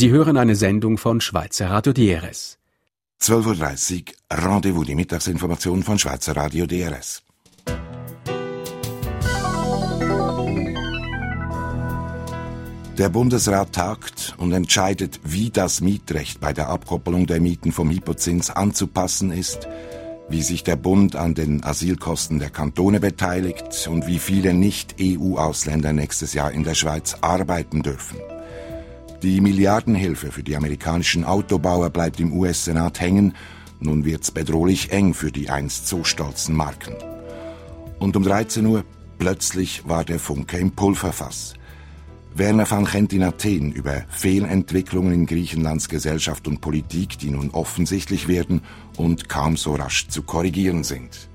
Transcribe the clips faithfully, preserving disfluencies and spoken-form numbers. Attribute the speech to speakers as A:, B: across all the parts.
A: Sie hören eine Sendung von Schweizer Radio D R S.
B: zwölf Uhr dreißig, Rendezvous, die Mittagsinformation von Schweizer Radio D R S. Der Bundesrat tagt und entscheidet, wie das Mietrecht bei der Abkoppelung der Mieten vom Hypozins anzupassen ist, wie sich der Bund an den Asylkosten der Kantone beteiligt und wie viele Nicht-E U-Ausländer nächstes Jahr in der Schweiz arbeiten dürfen. Die Milliardenhilfe für die amerikanischen Autobauer bleibt im U S-Senat hängen. Nun wird's bedrohlich eng für die einst so stolzen Marken. Und um dreizehn Uhr plötzlich war der Funke im Pulverfass. Werner van Gent in Athen über Fehlentwicklungen in Griechenlands Gesellschaft und Politik, die nun offensichtlich werden und kaum so rasch zu korrigieren sind.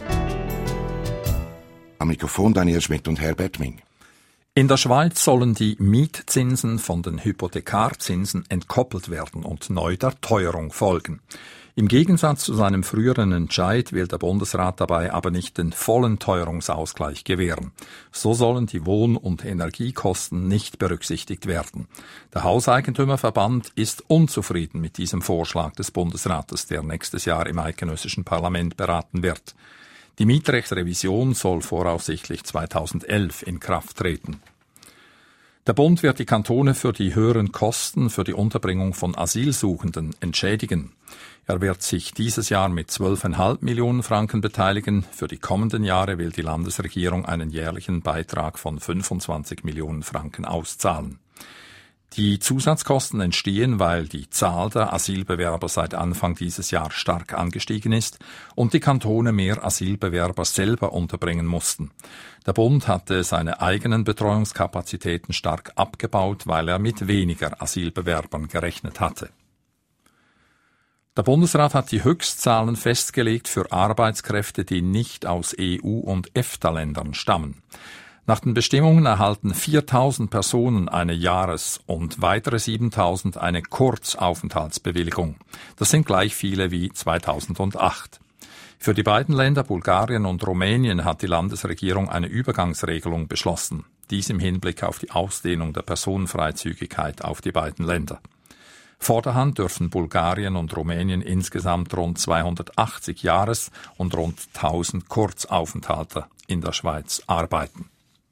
B: Am Mikrofon Daniel Schmidt und Herbert Ming.
C: In der Schweiz sollen die Mietzinsen von den Hypothekarzinsen entkoppelt werden und neu der Teuerung folgen. Im Gegensatz zu seinem früheren Entscheid will der Bundesrat dabei aber nicht den vollen Teuerungsausgleich gewähren. So sollen die Wohn- und Energiekosten nicht berücksichtigt werden. Der Hauseigentümerverband ist unzufrieden mit diesem Vorschlag des Bundesrates, der nächstes Jahr im eidgenössischen Parlament beraten wird. Die Mietrechtsrevision soll voraussichtlich zweitausendelf in Kraft treten. Der Bund wird die Kantone für die höheren Kosten für die Unterbringung von Asylsuchenden entschädigen. Er wird sich dieses Jahr mit zwölf Komma fünf Millionen Franken beteiligen. Für die kommenden Jahre will die Landesregierung einen jährlichen Beitrag von fünfundzwanzig Millionen Franken auszahlen. Die Zusatzkosten entstehen, weil die Zahl der Asylbewerber seit Anfang dieses Jahres stark angestiegen ist und die Kantone mehr Asylbewerber selber unterbringen mussten. Der Bund hatte seine eigenen Betreuungskapazitäten stark abgebaut, weil er mit weniger Asylbewerbern gerechnet hatte. Der Bundesrat hat die Höchstzahlen festgelegt für Arbeitskräfte, die nicht aus E U- und EFTA-Ländern stammen. Nach den Bestimmungen erhalten viertausend Personen eine Jahres- und weitere siebentausend eine Kurzaufenthaltsbewilligung. Das sind gleich viele wie zweitausendacht. Für die beiden Länder Bulgarien und Rumänien hat die Landesregierung eine Übergangsregelung beschlossen. Dies im Hinblick auf die Ausdehnung der Personenfreizügigkeit auf die beiden Länder. Vorderhand dürfen Bulgarien und Rumänien insgesamt rund zweihundertachtzig Jahres- und rund tausend Kurzaufenthalte in der Schweiz arbeiten.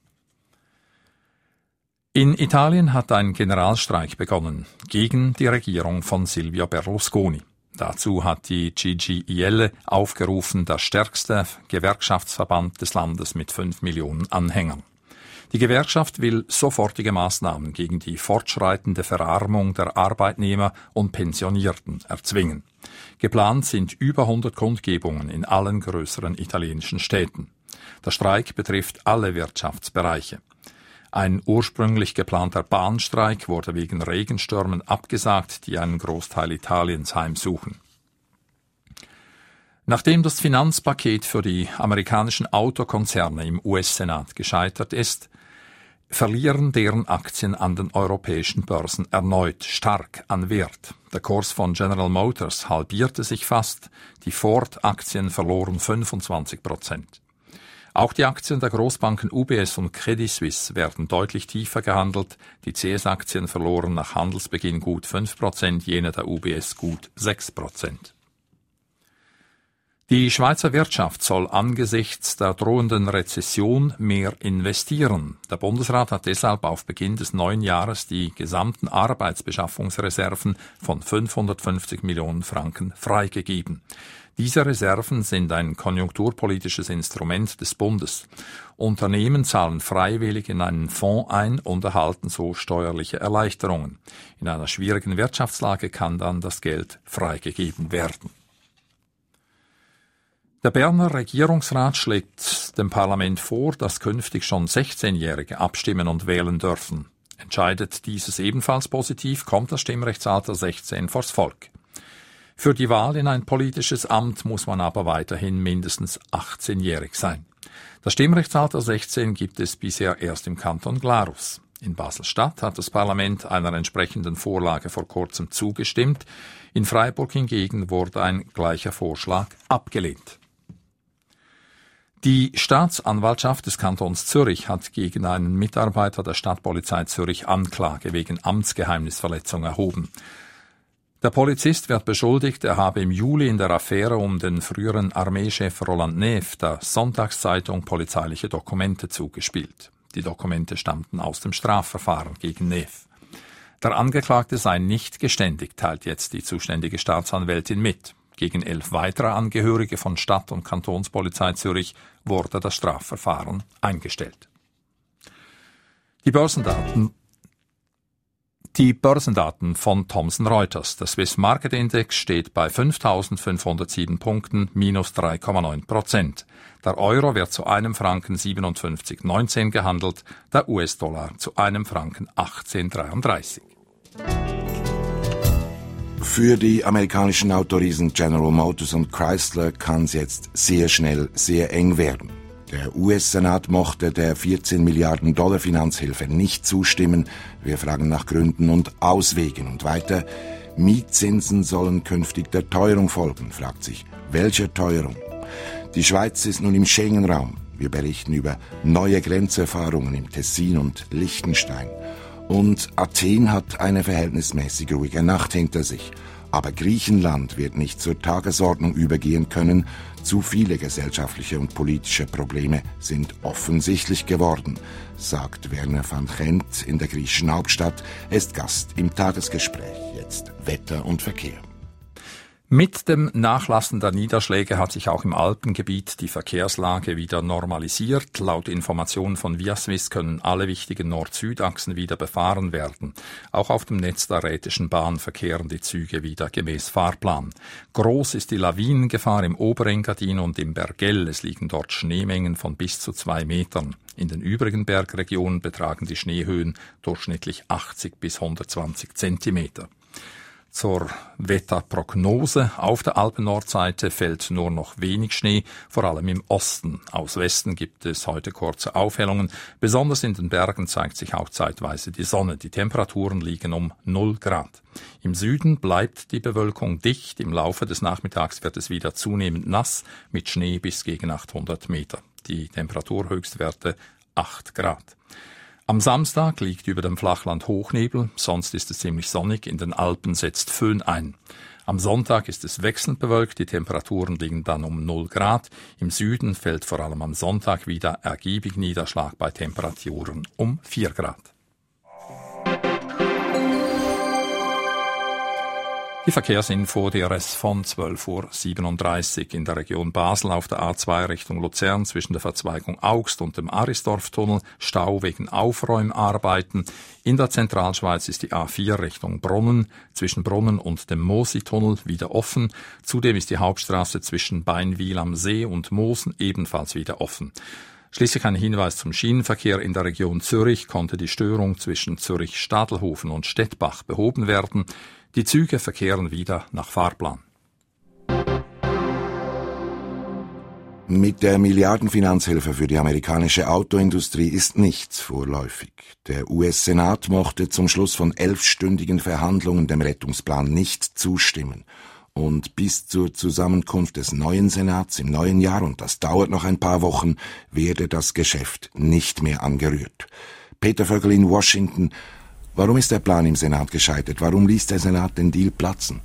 C: In Italien hat ein Generalstreik begonnen gegen die Regierung von Silvio Berlusconi. Dazu hat die C G I L aufgerufen, der stärkste Gewerkschaftsverband des Landes mit fünf Millionen Anhängern. Die Gewerkschaft will sofortige Maßnahmen gegen die fortschreitende Verarmung der Arbeitnehmer und Pensionierten erzwingen. Geplant sind über hundert Kundgebungen in allen größeren italienischen Städten. Der Streik betrifft alle Wirtschaftsbereiche. Ein ursprünglich geplanter Bahnstreik wurde wegen Regenstürmen abgesagt, die einen Großteil Italiens heimsuchen. Nachdem das Finanzpaket für die amerikanischen Autokonzerne im U S-Senat gescheitert ist, verlieren deren Aktien an den europäischen Börsen erneut stark an Wert. Der Kurs von General Motors halbierte sich fast, die Ford-Aktien verloren fünfundzwanzig Prozent. Auch die Aktien der Großbanken U B S und Credit Suisse werden deutlich tiefer gehandelt. Die C S-Aktien verloren nach Handelsbeginn gut fünf Prozent, jene der U B S gut sechs Prozent. Die Schweizer Wirtschaft soll angesichts der drohenden Rezession mehr investieren. Der Bundesrat hat deshalb auf Beginn des neuen Jahres die gesamten Arbeitsbeschaffungsreserven von fünfhundertfünfzig Millionen Franken freigegeben. Diese Reserven sind ein konjunkturpolitisches Instrument des Bundes. Unternehmen zahlen freiwillig in einen Fonds ein und erhalten so steuerliche Erleichterungen. In einer schwierigen Wirtschaftslage kann dann das Geld freigegeben werden. Der Berner Regierungsrat schlägt dem Parlament vor, dass künftig schon sechzehnjährige abstimmen und wählen dürfen. Entscheidet dieses ebenfalls positiv, kommt das Stimmrechtsalter sechzehn vors Volk. Für die Wahl in ein politisches Amt muss man aber weiterhin mindestens achtzehnjährig sein. Das Stimmrechtsalter sechzehn gibt es bisher erst im Kanton Glarus. In Basel-Stadt hat das Parlament einer entsprechenden Vorlage vor kurzem zugestimmt. In Freiburg hingegen wurde ein gleicher Vorschlag abgelehnt. Die Staatsanwaltschaft des Kantons Zürich hat gegen einen Mitarbeiter der Stadtpolizei Zürich Anklage wegen Amtsgeheimnisverletzung erhoben. Der Polizist wird beschuldigt, er habe im Juli in der Affäre um den früheren Armeechef Roland Neff der Sonntagszeitung polizeiliche Dokumente zugespielt. Die Dokumente stammten aus dem Strafverfahren gegen Neff. Der Angeklagte sei nicht geständig, teilt jetzt die zuständige Staatsanwältin mit. Gegen elf weitere Angehörige von Stadt- und Kantonspolizei Zürich wurde das Strafverfahren eingestellt. Die Börsendaten Die Börsendaten von Thomson Reuters. Der Swiss Market Index steht bei fünftausendfünfhundertsieben Punkten, minus drei Komma neun Prozent. Der Euro wird zu einem Franken siebenundfünfzig Komma neunzehn gehandelt, der U S-Dollar zu einem Franken achtzehn Komma dreiunddreißig.
B: Für die amerikanischen Autoriesen General Motors und Chrysler kann es jetzt sehr schnell sehr eng werden. Der U S-Senat mochte der vierzehn Milliarden Dollar Finanzhilfe nicht zustimmen. Wir fragen nach Gründen und Auswegen. Und weiter, Mietzinsen sollen künftig der Teuerung folgen, fragt sich, welche Teuerung? Die Schweiz ist nun im Schengen-Raum. Wir berichten über neue Grenzerfahrungen im Tessin und Liechtenstein. Und Athen hat eine verhältnismäßig ruhige Nacht hinter sich. Aber Griechenland wird nicht zur Tagesordnung übergehen können. Zu viele gesellschaftliche und politische Probleme sind offensichtlich geworden, sagt Werner van Gent in der griechischen Hauptstadt. Er ist Gast im Tagesgespräch. Jetzt Wetter und Verkehr.
C: Mit dem Nachlassen der Niederschläge hat sich auch im Alpengebiet die Verkehrslage wieder normalisiert. Laut Informationen von Viaswiss können alle wichtigen Nord-Süd-Achsen wieder befahren werden. Auch auf dem Netz der Rhätischen Bahn verkehren die Züge wieder gemäß Fahrplan. Groß ist die Lawinengefahr im Oberengadin und im Bergell. Es liegen dort Schneemengen von bis zu zwei Metern. In den übrigen Bergregionen betragen die Schneehöhen durchschnittlich achtzig bis hundertzwanzig Zentimeter. Zur Wetterprognose. Auf der Alpen-Nordseite fällt nur noch wenig Schnee, vor allem im Osten. Aus Westen gibt es heute kurze Aufhellungen. Besonders in den Bergen zeigt sich auch zeitweise die Sonne. Die Temperaturen liegen um null Grad. Im Süden bleibt die Bewölkung dicht. Im Laufe des Nachmittags wird es wieder zunehmend nass, mit Schnee bis gegen achthundert Meter. Die Temperaturhöchstwerte acht Grad. Am Samstag liegt über dem Flachland Hochnebel, sonst ist es ziemlich sonnig, in den Alpen setzt Föhn ein. Am Sonntag ist es wechselnd bewölkt, die Temperaturen liegen dann um null Grad. Im Süden fällt vor allem am Sonntag wieder ergiebig Niederschlag bei Temperaturen um vier Grad. Die Verkehrsinfo D R S von zwölf Uhr siebenunddreißig in der Region Basel auf der A zwei Richtung Luzern zwischen der Verzweigung Augst und dem Arisdorftunnel, Stau wegen Aufräumarbeiten. In der Zentralschweiz ist die A vier Richtung Brunnen zwischen Brunnen und dem Mosi-Tunnel wieder offen. Zudem ist die Hauptstraße zwischen Beinwil am See und Mosen ebenfalls wieder offen. Schließlich ein Hinweis zum Schienenverkehr. In der Region Zürich konnte die Störung zwischen Zürich-Stadelhofen und Stettbach behoben werden. Die Züge verkehren wieder nach Fahrplan.
B: Mit der Milliardenfinanzhilfe für die amerikanische Autoindustrie ist nichts vorläufig. Der U S-Senat mochte zum Schluss von elfstündigen Verhandlungen dem Rettungsplan nicht zustimmen. Und bis zur Zusammenkunft des neuen Senats im neuen Jahr, und das dauert noch ein paar Wochen, werde das Geschäft nicht mehr angerührt. Peter Vögel in Washington. Warum ist der Plan im Senat gescheitert? Warum ließ der Senat den Deal platzen?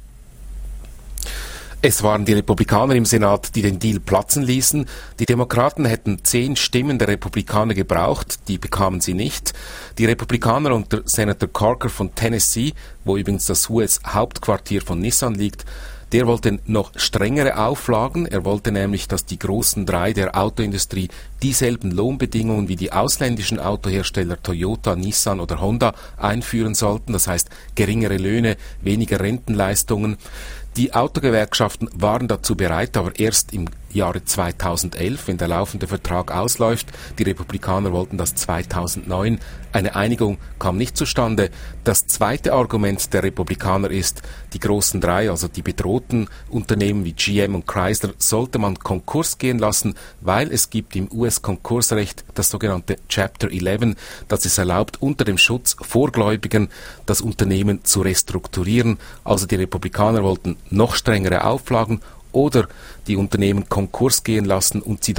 D: Es waren die Republikaner im Senat, die den Deal platzen ließen. Die Demokraten hätten zehn Stimmen der Republikaner gebraucht, die bekamen sie nicht. Die Republikaner unter Senator Corker von Tennessee, wo übrigens das U S-Hauptquartier von Nissan liegt, der wollte noch strengere Auflagen. Er wollte nämlich, dass die großen drei der Autoindustrie dieselben Lohnbedingungen wie die ausländischen Autohersteller Toyota, Nissan oder Honda einführen sollten. Das heißt, geringere Löhne, weniger Rentenleistungen. Die Autogewerkschaften waren dazu bereit, aber erst im Jahre zweitausendelf, wenn der laufende Vertrag ausläuft. Die Republikaner wollten das zweitausendneun. Eine Einigung kam nicht zustande. Das zweite Argument der Republikaner ist, die großen drei, also die bedrohten Unternehmen wie G M und Chrysler, sollte man Konkurs gehen lassen, weil es gibt im U S-Konkursrecht das sogenannte Chapter elf, das es erlaubt, unter dem Schutz Vorgläubigen das Unternehmen zu restrukturieren. Also die Republikaner wollten noch strengere Auflagen oder die Unternehmen Konkurs gehen lassen und sie dann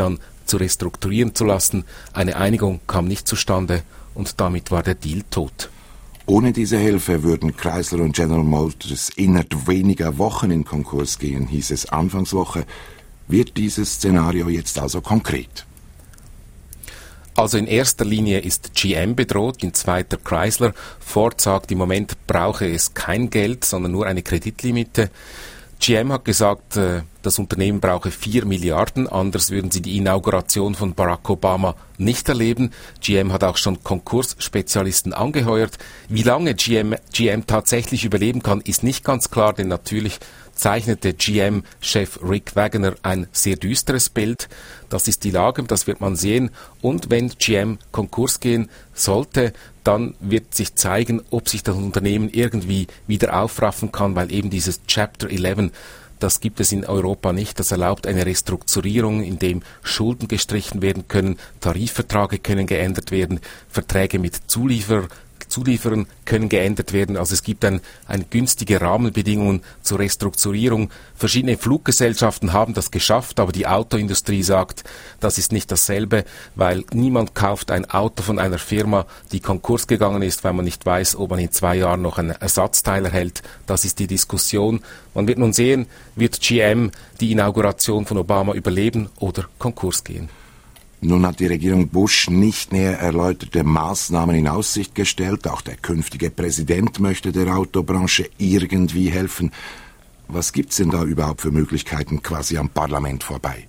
D: zu restrukturieren zu lassen. Eine Einigung kam nicht zustande und damit war der Deal tot.
B: Ohne diese Hilfe würden Chrysler und General Motors innerhalb weniger Wochen in Konkurs gehen, hieß es Anfangswoche. Wird dieses Szenario jetzt also konkret?
D: Also in erster Linie ist G M bedroht, in zweiter Chrysler. Ford sagt, im Moment brauche es kein Geld, sondern nur eine Kreditlimite. G M hat gesagt, das Unternehmen brauche vier Milliarden, anders würden sie die Inauguration von Barack Obama nicht erleben. G M hat auch schon Konkursspezialisten angeheuert. Wie lange G M, G M tatsächlich überleben kann, ist nicht ganz klar, denn natürlich zeichnete G M-Chef Rick Wagoner ein sehr düsteres Bild. Das ist die Lage, das wird man sehen. Und wenn G M Konkurs gehen sollte, dann wird sich zeigen, ob sich das Unternehmen irgendwie wieder aufraffen kann, weil eben dieses Chapter elf, das gibt es in Europa nicht. Das erlaubt eine Restrukturierung, in dem Schulden gestrichen werden können, Tarifverträge können geändert werden, Verträge mit Zulieferern Zulieferern können geändert werden. Also es gibt ein, ein günstige Rahmenbedingungen zur Restrukturierung. Verschiedene Fluggesellschaften haben das geschafft, aber die Autoindustrie sagt, das ist nicht dasselbe, weil niemand kauft ein Auto von einer Firma, die Konkurs gegangen ist, weil man nicht weiß, ob man in zwei Jahren noch einen Ersatzteil erhält. Das ist die Diskussion. Man wird nun sehen, wird G M die Inauguration von Obama überleben oder Konkurs gehen.
B: Nun hat die Regierung Bush nicht näher erläuterte Maßnahmen in Aussicht gestellt. Auch der künftige Präsident möchte der Autobranche irgendwie helfen. Was gibt's denn da überhaupt für Möglichkeiten quasi am Parlament vorbei?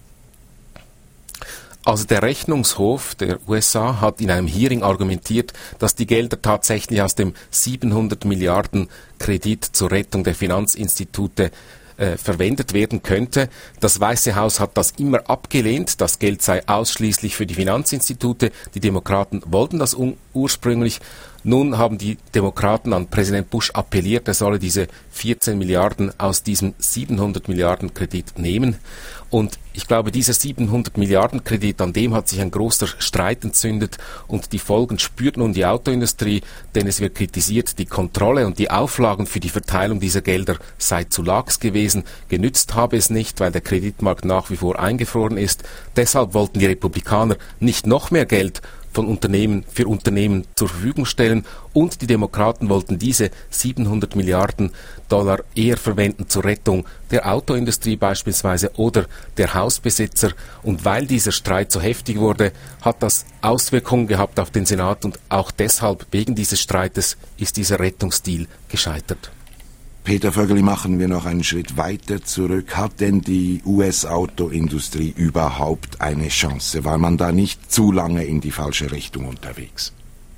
D: Also der Rechnungshof der U S A hat in einem Hearing argumentiert, dass die Gelder tatsächlich aus dem siebenhundert Milliarden Kredit zur Rettung der Finanzinstitute Äh, verwendet werden könnte. Das Weiße Haus hat das immer abgelehnt. Das Geld sei ausschließlich für die Finanzinstitute. Die Demokraten wollten das un- ursprünglich. Nun haben die Demokraten an Präsident Bush appelliert, er solle diese vierzehn Milliarden aus diesem siebenhundert Milliarden Kredit nehmen. Und ich glaube, dieser siebenhundert Milliarden Kredit, an dem hat sich ein großer Streit entzündet und die Folgen spürt nun die Autoindustrie, denn es wird kritisiert, die Kontrolle und die Auflagen für die Verteilung dieser Gelder sei zu lax gewesen. Genützt habe es nicht, weil der Kreditmarkt nach wie vor eingefroren ist. Deshalb wollten die Republikaner nicht noch mehr Geld von Unternehmen für Unternehmen zur Verfügung stellen und die Demokraten wollten diese siebenhundert Milliarden Dollar eher verwenden zur Rettung der Autoindustrie beispielsweise oder der Hausbesitzer. Und weil dieser Streit so heftig wurde, hat das Auswirkungen gehabt auf den Senat und auch deshalb wegen dieses Streites ist dieser Rettungsdeal gescheitert.
B: Peter Vögeli, machen wir noch einen Schritt weiter zurück. Hat denn die U S-Autoindustrie überhaupt eine Chance? War man da nicht zu lange in die falsche Richtung unterwegs?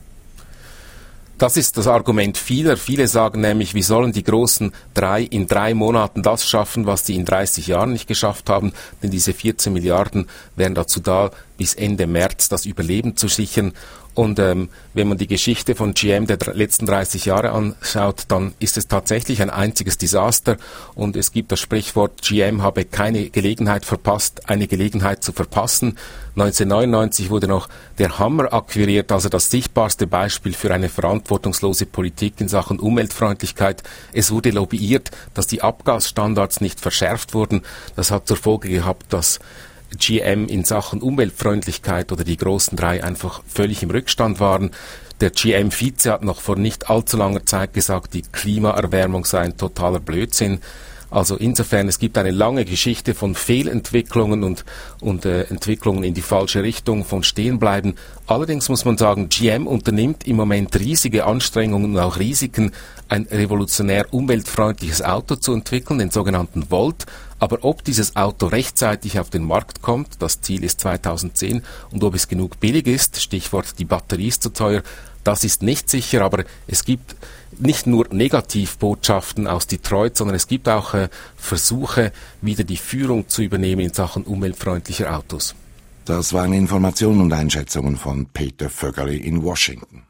D: Das ist das Argument vieler. Viele sagen nämlich, wie sollen die großen drei in drei Monaten das schaffen, was sie in dreißig Jahren nicht geschafft haben? Denn diese vierzehn Milliarden wären dazu da, bis Ende März das Überleben zu sichern. Und ähm, wenn man die Geschichte von G M der letzten dreißig Jahre anschaut, dann ist es tatsächlich ein einziges Desaster. Und es gibt das Sprichwort, G M habe keine Gelegenheit verpasst, eine Gelegenheit zu verpassen. neunzehnhundertneunundneunzig wurde noch der Hammer akquiriert, also das sichtbarste Beispiel für eine verantwortungslose Politik in Sachen Umweltfreundlichkeit. Es wurde lobbyiert, dass die Abgasstandards nicht verschärft wurden. Das hat zur Folge gehabt, dass G M in Sachen Umweltfreundlichkeit oder die großen drei einfach völlig im Rückstand waren. Der G M-Vize hat noch vor nicht allzu langer Zeit gesagt, die Klimaerwärmung sei ein totaler Blödsinn. Also insofern, es gibt eine lange Geschichte von Fehlentwicklungen und, und äh, Entwicklungen in die falsche Richtung, von Stehenbleiben. Allerdings muss man sagen, G M unternimmt im Moment riesige Anstrengungen und auch Risiken, ein revolutionär umweltfreundliches Auto zu entwickeln, den sogenannten Volt. Aber ob dieses Auto rechtzeitig auf den Markt kommt, das Ziel ist zweitausendzehn, und ob es genug billig ist, Stichwort die Batterie ist zu teuer, das ist nicht sicher, aber es gibt nicht nur Negativbotschaften aus Detroit, sondern es gibt auch äh, Versuche, wieder die Führung zu übernehmen in Sachen umweltfreundlicher Autos.
B: Das waren Informationen und Einschätzungen von Peter Vögeli in Washington.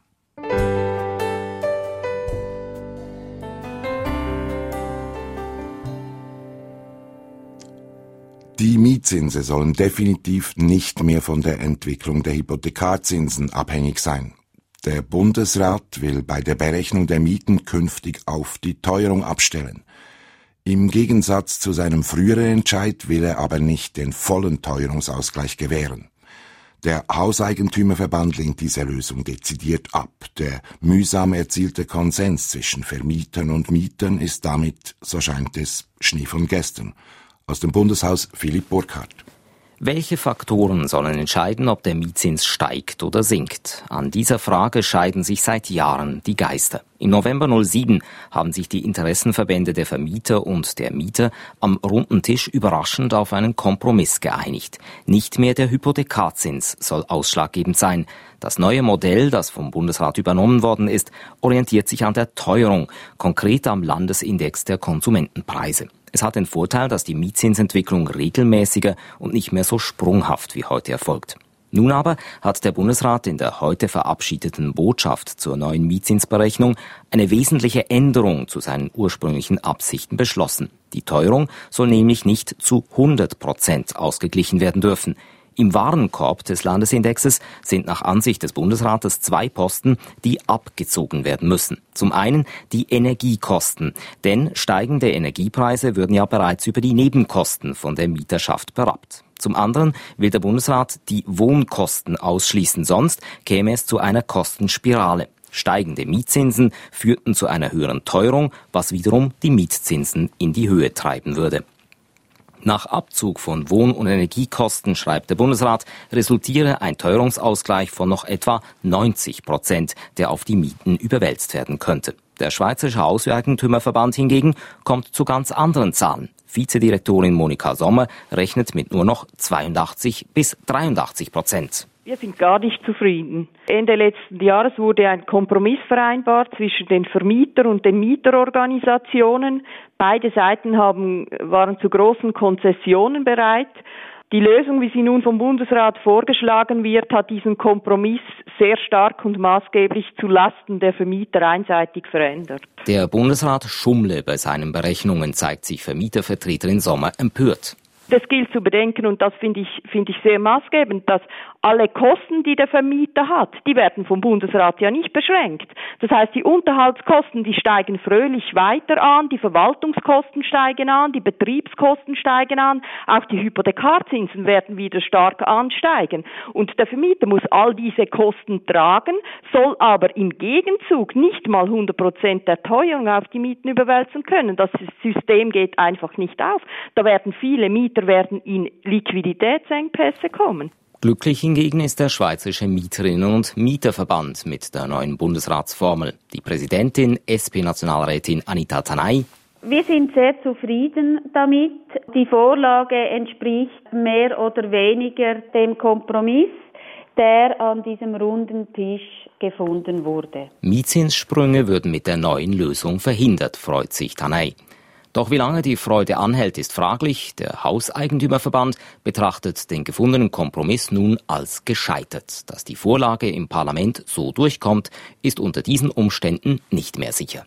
B: Die Mietzinse sollen definitiv nicht mehr von der Entwicklung der Hypothekarzinsen abhängig sein. Der Bundesrat will bei der Berechnung der Mieten künftig auf die Teuerung abstellen. Im Gegensatz zu seinem früheren Entscheid will er aber nicht den vollen Teuerungsausgleich gewähren. Der Hauseigentümerverband lehnt diese Lösung dezidiert ab. Der mühsam erzielte Konsens zwischen Vermietern und Mietern ist damit, so scheint es, Schnee von gestern. Aus dem Bundeshaus Philipp Burkhardt.
E: Welche Faktoren sollen entscheiden, ob der Mietzins steigt oder sinkt? An dieser Frage scheiden sich seit Jahren die Geister. Im November null sieben haben sich die Interessenverbände der Vermieter und der Mieter am runden Tisch überraschend auf einen Kompromiss geeinigt. Nicht mehr der Hypothekarzins soll ausschlaggebend sein. Das neue Modell, das vom Bundesrat übernommen worden ist, orientiert sich an der Teuerung, konkret am Landesindex der Konsumentenpreise. Es hat den Vorteil, dass die Mietzinsentwicklung regelmäßiger und nicht mehr so sprunghaft wie heute erfolgt. Nun aber hat der Bundesrat in der heute verabschiedeten Botschaft zur neuen Mietzinsberechnung eine wesentliche Änderung zu seinen ursprünglichen Absichten beschlossen. Die Teuerung soll nämlich nicht zu hundert Prozent ausgeglichen werden dürfen. Im Warenkorb des Landesindexes sind nach Ansicht des Bundesrates zwei Posten, die abgezogen werden müssen. Zum einen die Energiekosten, denn steigende Energiepreise würden ja bereits über die Nebenkosten von der Mieterschaft berappt. Zum anderen will der Bundesrat die Wohnkosten ausschließen, sonst käme es zu einer Kostenspirale. Steigende Mietzinsen führten zu einer höheren Teuerung, was wiederum die Mietzinsen in die Höhe treiben würde. Nach Abzug von Wohn- und Energiekosten, schreibt der Bundesrat, resultiere ein Teuerungsausgleich von noch etwa neunzig Prozent, der auf die Mieten überwälzt werden könnte. Der Schweizerische Hauseigentümerverband hingegen kommt zu ganz anderen Zahlen. Vizedirektorin Monika Sommer rechnet mit nur noch zweiundachtzig bis dreiundachtzig Prozent.
F: Wir sind gar nicht zufrieden. Ende letzten Jahres wurde ein Kompromiss vereinbart zwischen den Vermieter- und den Mieterorganisationen. Beide Seiten haben, waren zu großen Konzessionen bereit. Die Lösung, wie sie nun vom Bundesrat vorgeschlagen wird, hat diesen Kompromiss sehr stark und maßgeblich zu Lasten der Vermieter einseitig verändert.
E: Der Bundesrat schummle bei seinen Berechnungen, zeigt sich Vermietervertreterin Sommer empört.
F: Das gilt zu bedenken und das finde ich, finde ich sehr maßgebend, dass alle Kosten, die der Vermieter hat, die werden vom Bundesrat ja nicht beschränkt. Das heißt, die Unterhaltskosten, die steigen fröhlich weiter an, die Verwaltungskosten steigen an, die Betriebskosten steigen an, auch die Hypothekarzinsen werden wieder stark ansteigen. Und der Vermieter muss all diese Kosten tragen, soll aber im Gegenzug nicht mal hundert Prozent der Teuerung auf die Mieten überwälzen können. Das System geht einfach nicht auf. Da werden viele Mieter werden in Liquiditätsengpässe kommen.
E: Glücklich hingegen ist der Schweizerische Mieterinnen- und Mieterverband mit der neuen Bundesratsformel. Die Präsidentin, S P-Nationalrätin Anita Tanay:
G: Wir sind sehr zufrieden damit. Die Vorlage entspricht mehr oder weniger dem Kompromiss, der an diesem runden Tisch gefunden wurde.
E: Mietzinssprünge würden mit der neuen Lösung verhindert, freut sich Tanay. Doch wie lange die Freude anhält, ist fraglich. Der Hauseigentümerverband betrachtet den gefundenen Kompromiss nun als gescheitert. Dass die Vorlage im Parlament so durchkommt, ist unter diesen Umständen nicht mehr sicher.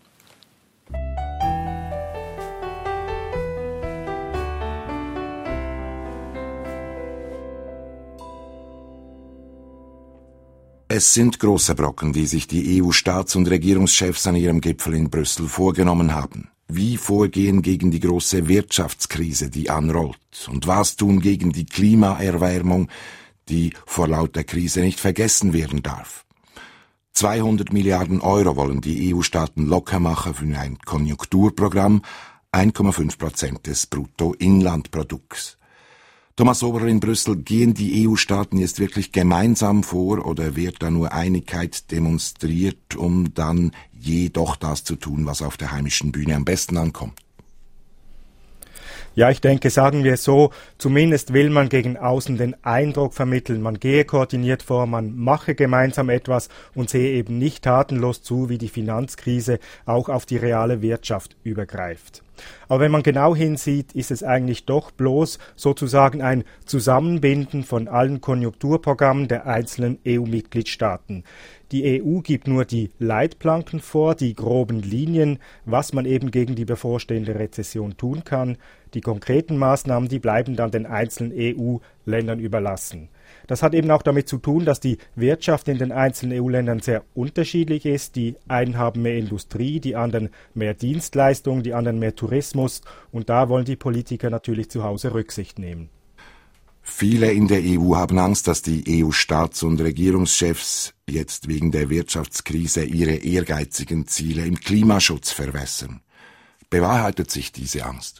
B: Es sind große Brocken, die sich die E U-Staats- und Regierungschefs an ihrem Gipfel in Brüssel vorgenommen haben. Wie vorgehen gegen die große Wirtschaftskrise, die anrollt? Und was tun gegen die Klimaerwärmung, die vor lauter Krise nicht vergessen werden darf? zweihundert Milliarden Euro wollen die E U-Staaten locker machen für ein Konjunkturprogramm, eins Komma fünf Prozent des Bruttoinlandprodukts. Thomas Oberer in Brüssel, gehen die E U-Staaten jetzt wirklich gemeinsam vor oder wird da nur Einigkeit demonstriert, um dann jedoch das zu tun, was auf der heimischen Bühne am besten ankommt?
H: Ja, ich denke, sagen wir es so, zumindest will man gegen außen den Eindruck vermitteln, man gehe koordiniert vor, man mache gemeinsam etwas und sehe eben nicht tatenlos zu, wie die Finanzkrise auch auf die reale Wirtschaft übergreift. Aber wenn man genau hinsieht, ist es eigentlich doch bloß sozusagen ein Zusammenbinden von allen Konjunkturprogrammen der einzelnen E U-Mitgliedstaaten. Die E U gibt nur die Leitplanken vor, die groben Linien, was man eben gegen die bevorstehende Rezession tun kann. Die konkreten Maßnahmen, die bleiben dann den einzelnen E U-Ländern überlassen. Das hat eben auch damit zu tun, dass die Wirtschaft in den einzelnen E U-Ländern sehr unterschiedlich ist. Die einen haben mehr Industrie, die anderen mehr Dienstleistungen, die anderen mehr Tourismus. Und da wollen die Politiker natürlich zu Hause Rücksicht nehmen.
B: Viele in der E U haben Angst, dass die E U-Staats- und Regierungschefs jetzt wegen der Wirtschaftskrise ihre ehrgeizigen Ziele im Klimaschutz verwässern. Bewahrheitet sich diese Angst?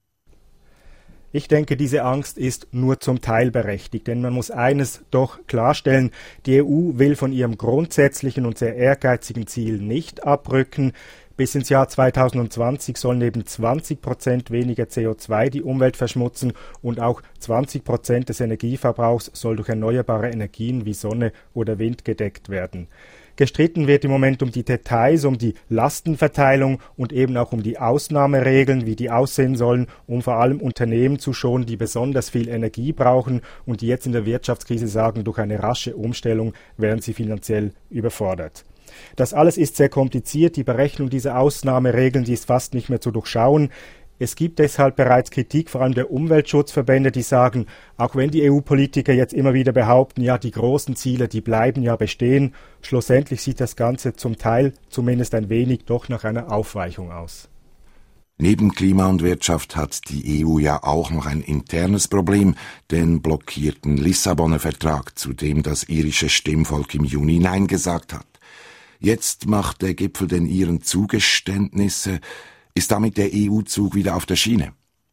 H: Ich denke, diese Angst ist nur zum Teil berechtigt, denn man muss eines doch klarstellen, die E U will von ihrem grundsätzlichen und sehr ehrgeizigen Ziel nicht abrücken. Bis ins Jahr zweitausendzwanzig sollen eben zwanzig Prozent weniger C O zwei die Umwelt verschmutzen und auch zwanzig Prozent des Energieverbrauchs soll durch erneuerbare Energien wie Sonne oder Wind gedeckt werden. Gestritten wird im Moment um die Details, um die Lastenverteilung und eben auch um die Ausnahmeregeln, wie die aussehen sollen, um vor allem Unternehmen zu schonen, die besonders viel Energie brauchen und die jetzt in der Wirtschaftskrise sagen, durch eine rasche Umstellung wären sie finanziell überfordert. Das alles ist sehr kompliziert, die Berechnung dieser Ausnahmeregeln, die ist fast nicht mehr zu durchschauen. Es gibt deshalb bereits Kritik, vor allem der Umweltschutzverbände, die sagen, auch wenn die E U-Politiker jetzt immer wieder behaupten, ja, die großen Ziele, die bleiben ja bestehen, schlussendlich sieht das Ganze zum Teil zumindest ein wenig doch nach einer Aufweichung aus.
B: Neben Klima und Wirtschaft hat die E U ja auch noch ein internes Problem, den blockierten Lissabonner Vertrag, zu dem das irische Stimmvolk im Juni Nein gesagt hat. Jetzt macht der Gipfel den Iren Zugeständnisse. Ist damit der E U-Zug wieder auf der Schiene?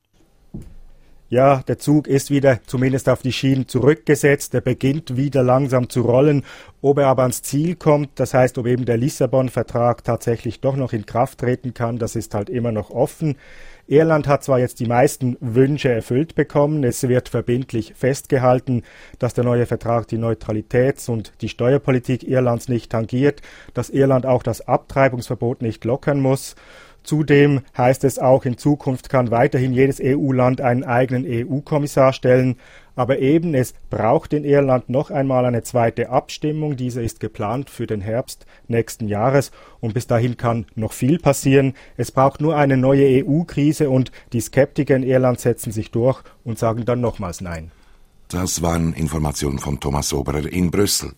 H: Ja, der Zug ist wieder zumindest auf die Schienen zurückgesetzt. Er beginnt wieder langsam zu rollen. Ob er aber ans Ziel kommt, das heißt, ob eben der Lissabon-Vertrag tatsächlich doch noch in Kraft treten kann, das ist halt immer noch offen. Irland hat zwar jetzt die meisten Wünsche erfüllt bekommen, es wird verbindlich festgehalten, dass der neue Vertrag die Neutralitäts- und die Steuerpolitik Irlands nicht tangiert, dass Irland auch das Abtreibungsverbot nicht lockern muss. Zudem heißt es auch, in Zukunft kann weiterhin jedes E U-Land einen eigenen E U-Kommissar stellen. Aber eben, es braucht in Irland noch einmal eine zweite Abstimmung. Diese ist geplant für den Herbst nächsten Jahres. Und bis dahin kann noch viel passieren. Es braucht nur eine neue E U-Krise und die Skeptiker in Irland setzen sich durch und sagen dann nochmals Nein.
B: Das waren Informationen von Thomas Oberer in Brüssel.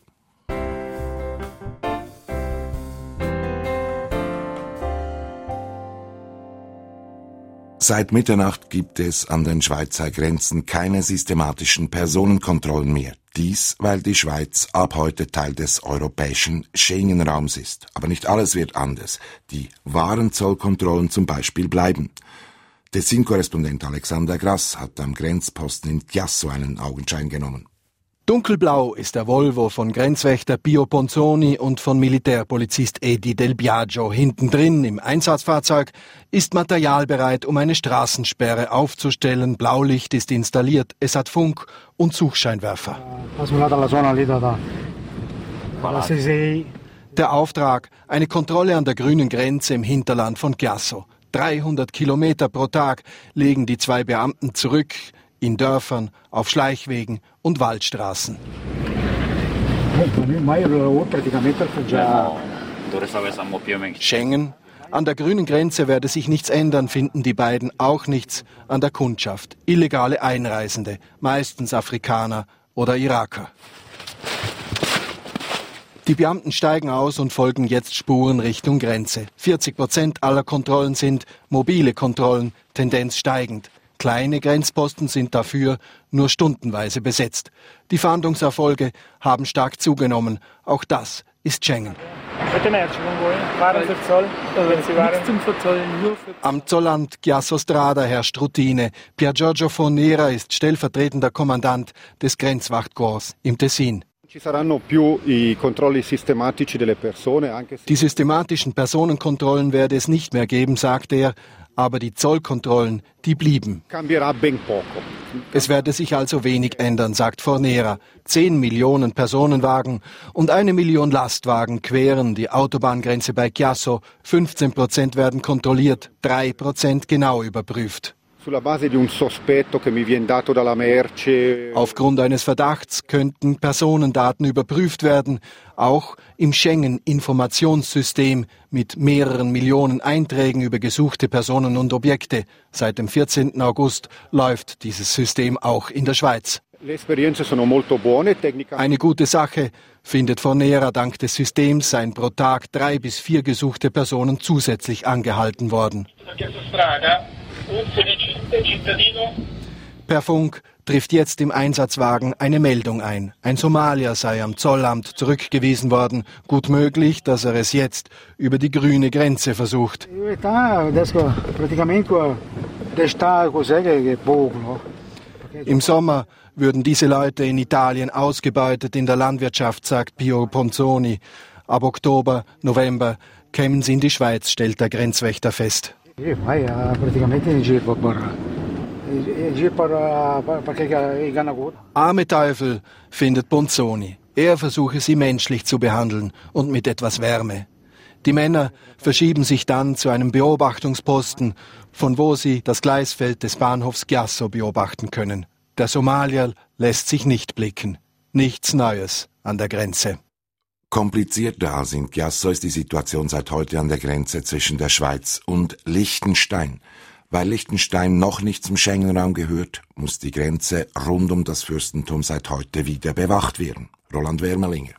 B: Seit Mitternacht gibt es an den Schweizer Grenzen keine systematischen Personenkontrollen mehr. Dies, weil die Schweiz ab heute Teil des europäischen Schengen-Raums ist. Aber nicht alles wird anders. Die Warenzollkontrollen zum Beispiel bleiben. Tessin-Korrespondent Alexander Grass hat am Grenzposten in Chiasso einen Augenschein genommen.
I: Dunkelblau ist der Volvo von Grenzwächter Pio Ponzoni und von Militärpolizist Edi Del Biagio. Hinten drin im Einsatzfahrzeug ist Material bereit, um eine Straßensperre aufzustellen. Blaulicht ist installiert, es hat Funk und Suchscheinwerfer. Der Auftrag, eine Kontrolle an der grünen Grenze im Hinterland von Chiasso. dreihundert Kilometer pro Tag legen die zwei Beamten zurück, in Dörfern, auf Schleichwegen und Waldstraßen. Schengen? An der grünen Grenze werde sich nichts ändern, finden die beiden auch nichts an der Kundschaft. Illegale Einreisende, meistens Afrikaner oder Iraker. Die Beamten steigen aus und folgen jetzt Spuren Richtung Grenze. vierzig Prozent aller Kontrollen sind mobile Kontrollen, Tendenz steigend. Kleine Grenzposten sind dafür nur stundenweise besetzt. Die Fahndungserfolge haben stark zugenommen. Auch das ist Schengen. Am Zollamt Chiasso Strada herrscht Routine. Pier Giorgio Fornera ist stellvertretender Kommandant des Grenzwachtkorps im Tessin. Die systematischen Personenkontrollen werde es nicht mehr geben, sagt er. Aber die Zollkontrollen, die blieben. Es werde sich also wenig ändern, sagt Fornera. Zehn Millionen Personenwagen und eine Million Lastwagen queren die Autobahngrenze bei Chiasso. fünfzehn Prozent werden kontrolliert, drei Prozent genau überprüft. Aufgrund eines Verdachts könnten Personendaten überprüft werden, auch im Schengen-Informationssystem mit mehreren Millionen Einträgen über gesuchte Personen und Objekte. Seit dem vierzehnten August läuft dieses System auch in der Schweiz. Eine gute Sache, findet Fornera. Dank des Systems seien pro Tag drei bis vier gesuchte Personen zusätzlich angehalten worden. Per Funk trifft jetzt im Einsatzwagen eine Meldung ein. Ein Somalier sei am Zollamt zurückgewiesen worden. Gut möglich, dass er es jetzt über die grüne Grenze versucht. Im Sommer würden diese Leute in Italien ausgebeutet in der Landwirtschaft, sagt Pio Ponzoni. Ab Oktober, November kämen sie in die Schweiz, stellt der Grenzwächter fest. Arme Teufel, findet Ponzoni. Er versuche sie menschlich zu behandeln und mit etwas Wärme. Die Männer verschieben sich dann zu einem Beobachtungsposten, von wo sie das Gleisfeld des Bahnhofs Chiasso beobachten können. Der Somalier lässt sich nicht blicken. Nichts Neues an der Grenze.
B: Komplizierter als in Chiasso ist die Situation seit heute an der Grenze zwischen der Schweiz und Liechtenstein. Weil Liechtenstein noch nicht zum Schengen-Raum gehört, muss die Grenze rund um das Fürstentum seit heute wieder bewacht werden. Roland Wermelinger.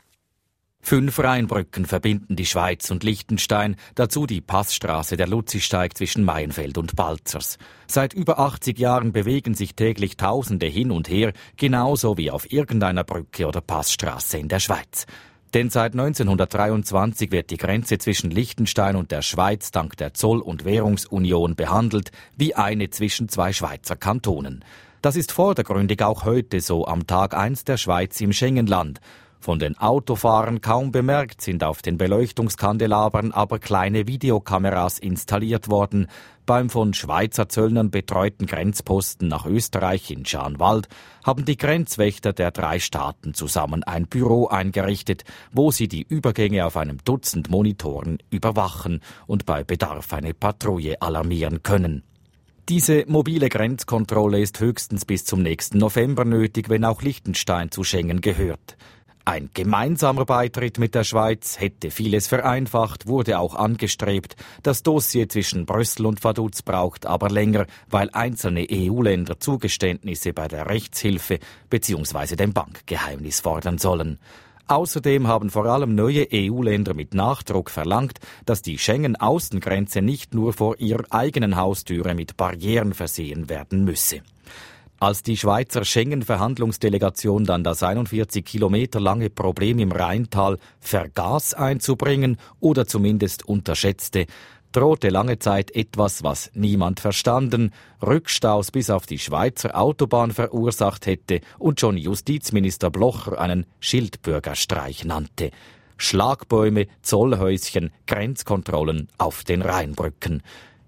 J: Fünf Rheinbrücken verbinden die Schweiz und Liechtenstein, dazu die Passstraße der Luzisteig zwischen Maienfeld und Balzers. Seit über achtzig Jahren bewegen sich täglich Tausende hin und her, genauso wie auf irgendeiner Brücke oder Passstraße in der Schweiz. Denn seit neunzehnhundertdreiundzwanzig wird die Grenze zwischen Liechtenstein und der Schweiz dank der Zoll- und Währungsunion behandelt wie eine zwischen zwei Schweizer Kantonen. Das ist vordergründig auch heute so am Tag eins der Schweiz im Schengenland. Von den Autofahrern kaum bemerkt, sind auf den Beleuchtungskandelabern aber kleine Videokameras installiert worden. Beim von Schweizer Zöllnern betreuten Grenzposten nach Österreich in Schaanwald haben die Grenzwächter der drei Staaten zusammen ein Büro eingerichtet, wo sie die Übergänge auf einem Dutzend Monitoren überwachen und bei Bedarf eine Patrouille alarmieren können. Diese mobile Grenzkontrolle ist höchstens bis zum nächsten November nötig, wenn auch Liechtenstein zu Schengen gehört. Ein gemeinsamer Beitritt mit der Schweiz hätte vieles vereinfacht, wurde auch angestrebt. Das Dossier zwischen Brüssel und Vaduz braucht aber länger, weil einzelne E U-Länder Zugeständnisse bei der Rechtshilfe bzw. dem Bankgeheimnis fordern sollen. Außerdem haben vor allem neue E U-Länder mit Nachdruck verlangt, dass die Schengen-Außengrenze nicht nur vor ihrer eigenen Haustüre mit Barrieren versehen werden müsse. Als die Schweizer Schengen-Verhandlungsdelegation dann das einundvierzig Kilometer lange Problem im Rheintal vergaß einzubringen oder zumindest unterschätzte, drohte lange Zeit etwas, was niemand verstanden, Rückstaus bis auf die Schweizer Autobahn verursacht hätte und schon Justizminister Blocher einen Schildbürgerstreich nannte. Schlagbäume, Zollhäuschen, Grenzkontrollen auf den Rheinbrücken.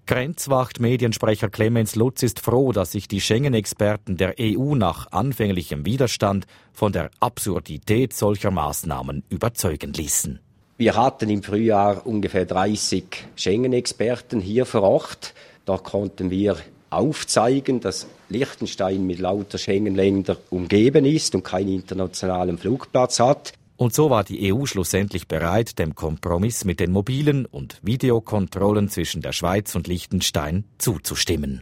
J: Grenzwacht-Mediensprecher Clemens Lutz ist froh, dass sich die Schengen-Experten der E U nach anfänglichem Widerstand von der Absurdität solcher Maßnahmen überzeugen ließen.
K: Wir hatten im Frühjahr ungefähr dreißig Schengen-Experten hier vor Ort. Da konnten wir aufzeigen, dass Liechtenstein mit lauter Schengen-Ländern umgeben ist und keinen internationalen Flugplatz hat.
J: Und so war die E U schlussendlich bereit, dem Kompromiss mit den mobilen und Videokontrollen zwischen der Schweiz und Liechtenstein zuzustimmen.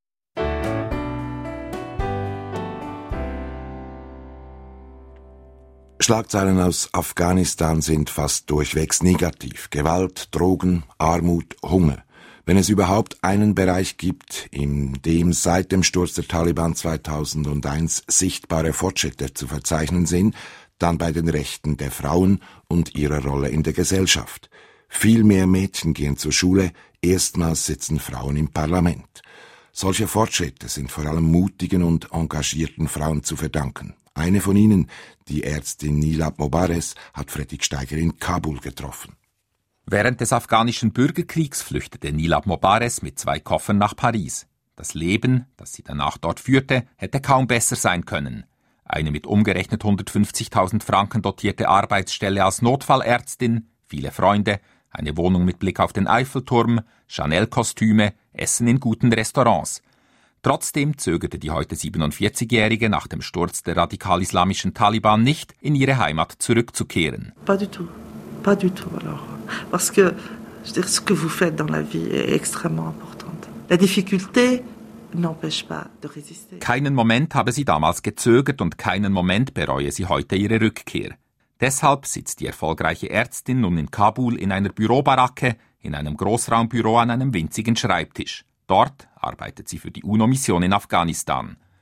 B: Schlagzeilen aus Afghanistan sind fast durchwegs negativ. Gewalt, Drogen, Armut, Hunger. Wenn es überhaupt einen Bereich gibt, in dem seit dem Sturz der Taliban zweitausendeins sichtbare Fortschritte zu verzeichnen sind, dann bei den Rechten der Frauen und ihrer Rolle in der Gesellschaft. Viel mehr Mädchen gehen zur Schule, erstmals sitzen Frauen im Parlament. Solche Fortschritte sind vor allem mutigen und engagierten Frauen zu verdanken. Eine von ihnen, die Ärztin Nilab Mobares, hat Fredrik Steiger in Kabul getroffen.
L: Während des afghanischen Bürgerkriegs flüchtete Nilab Mobares mit zwei Koffern nach Paris. Das Leben, das sie danach dort führte, hätte kaum besser sein können. Eine mit umgerechnet hundertfünfzigtausend Franken dotierte Arbeitsstelle als Notfallärztin, viele Freunde, eine Wohnung mit Blick auf den Eiffelturm, Chanel-Kostüme, Essen in guten Restaurants. Trotzdem zögerte die heute siebenundvierzigjährige nach dem Sturz der radikal-islamischen Taliban nicht, in ihre Heimat zurückzukehren.
M: Pas du tout. Pas du tout, alors. Parce que, je veux dire, ce que vous faites dans la vie est extrêmement importante. La difficulté n'empêche pas de résister.
L: Keinen Moment habe sie damals gezögert und keinen Moment bereue sie heute ihre Rückkehr. Deshalb sitzt die erfolgreiche Ärztin nun in Kabul in einer Bürobaracke, in einem Großraumbüro an einem winzigen Schreibtisch. Dort arbeitet sie für die UNO-Mission in Afghanistan.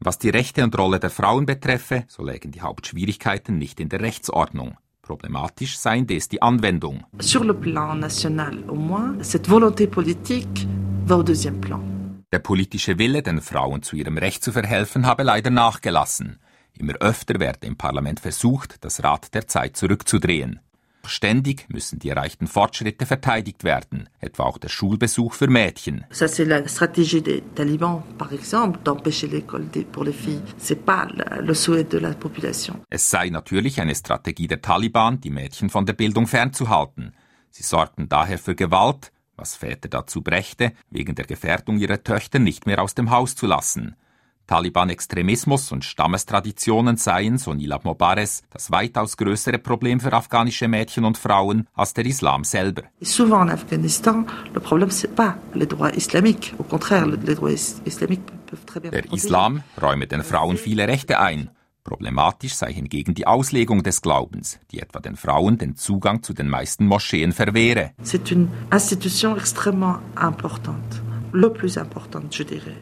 L: Was die Rechte und Rolle der Frauen betreffe, so lägen die Hauptschwierigkeiten nicht in der Rechtsordnung. Problematisch sei indes die Anwendung.
M: Sur le plan national au moins, cette volonté politique va au deuxième plan.
L: Der politische Wille, den Frauen zu ihrem Recht zu verhelfen, habe leider nachgelassen. Immer öfter werde im Parlament versucht, das Rad der Zeit zurückzudrehen. Ständig müssen die erreichten Fortschritte verteidigt werden, etwa auch der Schulbesuch für Mädchen.
M: Ça c'est la stratégie des talibans, par exemple, d'empêcher l'école pour les filles. C'est pas le souhait de la population.
L: Es sei natürlich eine Strategie der Taliban, die Mädchen von der Bildung fernzuhalten. Sie sorgten daher für Gewalt, was Väter dazu brächte, wegen der Gefährdung ihrer Töchter nicht mehr aus dem Haus zu lassen. Taliban-Extremismus und Stammestraditionen seien, so Nilab Mobares, das weitaus größere Problem für afghanische Mädchen und Frauen als der Islam selber.
M: Souvent en Afghanistan, le problème c'est pas les droits islamiques. Au contraire, les droits islamiques peuvent très bien.
L: Der Islam räume den Frauen viele Rechte ein. Problematisch sei hingegen die Auslegung des Glaubens, die etwa den Frauen den Zugang zu den meisten Moscheen verwehre.
M: C'est une institution extrêmement importante, le plus importante, je dirais.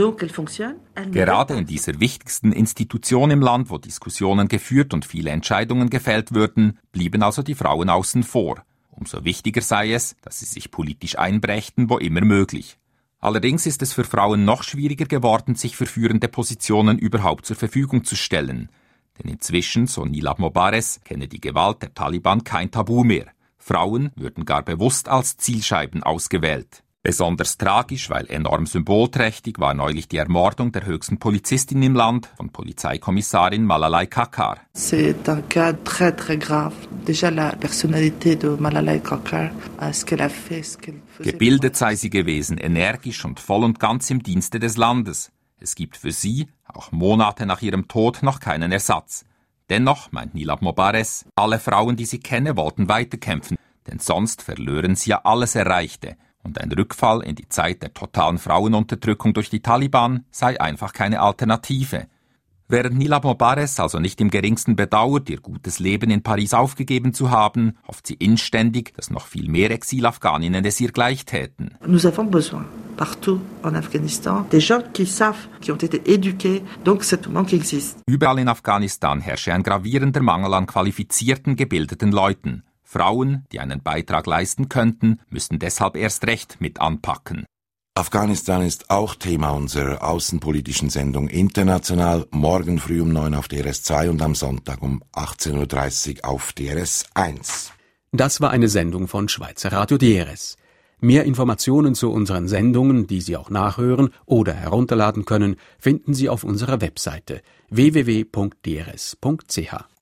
L: Gerade in dieser wichtigsten Institution im Land, wo Diskussionen geführt und viele Entscheidungen gefällt würden, blieben also die Frauen außen vor. Umso wichtiger sei es, dass sie sich politisch einbrächten, wo immer möglich. Allerdings ist es für Frauen noch schwieriger geworden, sich für führende Positionen überhaupt zur Verfügung zu stellen. Denn inzwischen, so Nilab Mobares, kenne die Gewalt der Taliban kein Tabu mehr. Frauen würden gar bewusst als Zielscheiben ausgewählt. Besonders tragisch, weil enorm symbolträchtig, war neulich die Ermordung der höchsten Polizistin im Land von Polizeikommissarin Malalai Kakar.
M: C'est un cas très très grave. Déjà la personnalité de Malalai Kakar, ce qu'elle a fait, ce qu'elle faisait.
L: Gebildet sei sie gewesen, energisch und voll und ganz im Dienste des Landes. Es gibt für sie, auch Monate nach ihrem Tod, noch keinen Ersatz. Dennoch, meint Nilab Mobares, alle Frauen, die sie kenne, wollten weiterkämpfen, denn sonst verlören sie ja alles Erreichte. Und ein Rückfall in die Zeit der totalen Frauenunterdrückung durch die Taliban sei einfach keine Alternative. Während Nilab Mobares also nicht im geringsten bedauert, ihr gutes Leben in Paris aufgegeben zu haben, hofft sie inständig, dass noch viel mehr Exil-Afghaninnen es ihr gleich täten.
M: Nous avons besoin, partout en Afghanistan, des gens qui savent, qui ont été éduqués, donc cet manque existe.
L: Überall in Afghanistan herrsche ein gravierender Mangel an qualifizierten, gebildeten Leuten. Frauen, die einen Beitrag leisten könnten, müssen deshalb erst recht mit anpacken.
B: Afghanistan ist auch Thema unserer außenpolitischen Sendung International, morgen früh um neun auf D R S zwei und am Sonntag um achtzehn Uhr dreißig auf D R S eins.
A: Das war eine Sendung von Schweizer Radio D R S. Mehr Informationen zu unseren Sendungen, die Sie auch nachhören oder herunterladen können, finden Sie auf unserer Webseite w w w punkt d r s punkt c h.